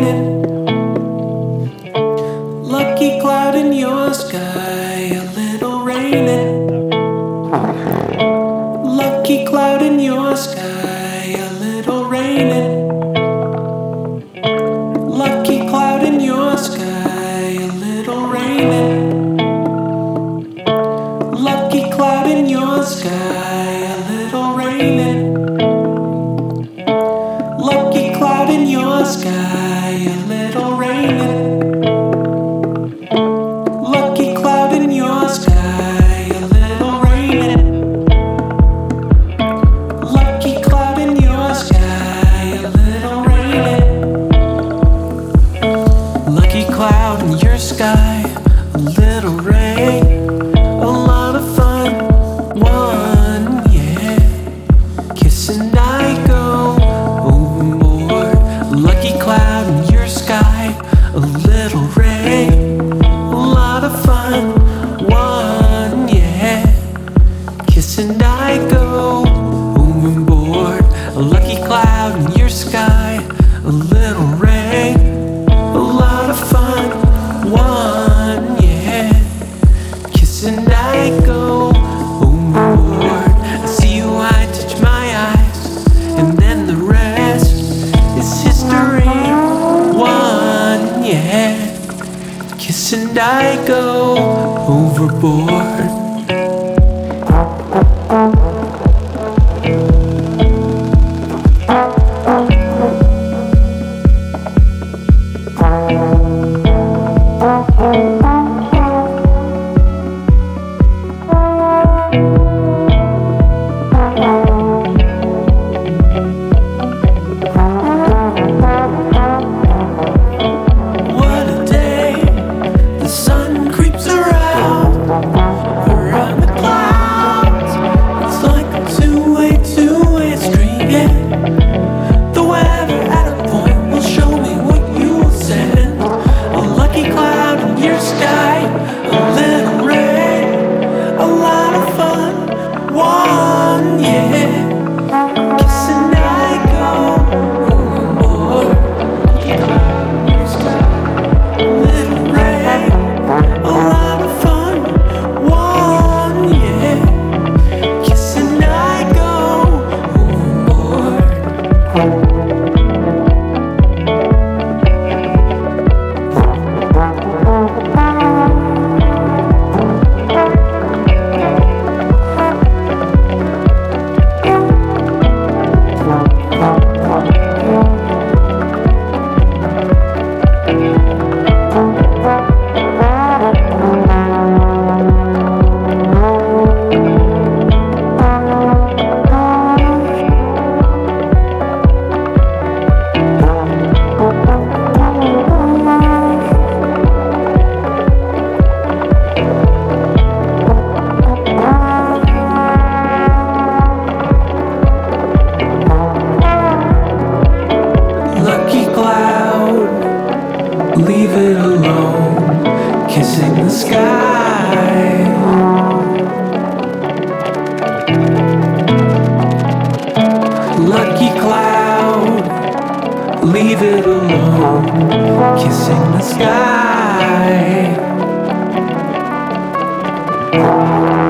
raining. Lucky cloud in your sky, a little raining. Lucky cloud in your sky, a little raining. Lucky cloud in your sky, a little raining. Lucky cloud in your sky, a little raining. Lucky cloud in your sky, a little raining. Lucky cloud in your sky, a little raining. Lucky cloud in your sky, a little raining. Lucky cloud in your sky, a little rain. A lot of fun, one, yeah. Kiss and I go overboard. Lucky cloud in your sky, a little rain. A lot of fun, one, yeah. Kiss and I go overboard. A lucky cloud in your sky, a little rain. A lot of fun, one, yeah. Kiss and I go overboard. I see you, I touch my eyes, and then the rest is history. One, yeah. Kiss and I go overboard. Leave it alone, kissing the sky. Lucky cloud, leave it alone, kissing the sky.